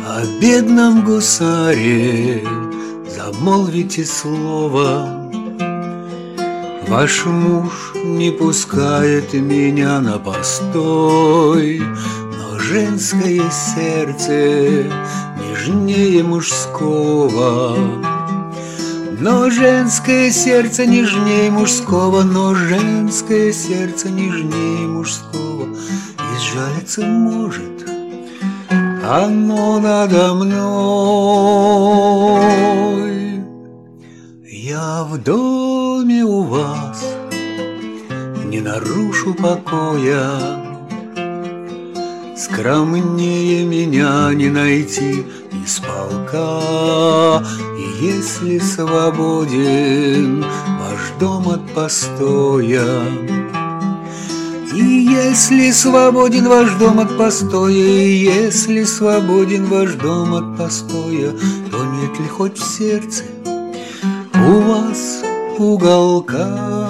О бедном гусаре замолвите слово. Ваш муж не пускает меня на постой, но женское сердце нежнее мужского. Но женское сердце нежнее мужского, но женское сердце нежнее мужского. И сжалиться может оно надо мной. Я в доме у вас не нарушу покоя, скромнее меня не найти из полка. И если свободен ваш дом от постоя, и если свободен ваш дом от постоя, и если свободен ваш дом от постоя, то нет ли хоть в сердце у вас уголка?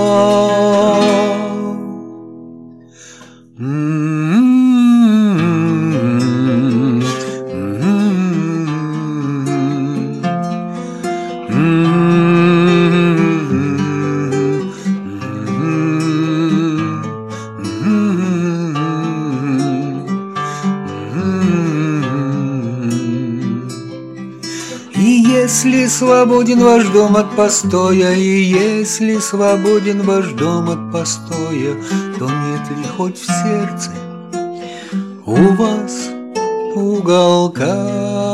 Если свободен ваш дом от постоя, и если свободен ваш дом от постоя, то нет ли хоть в сердце у вас уголка?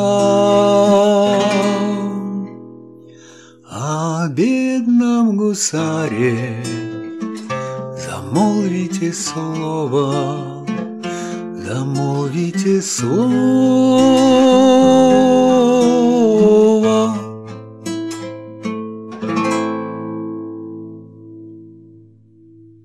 О бедном гусаре замолвите слово, замолвите слово.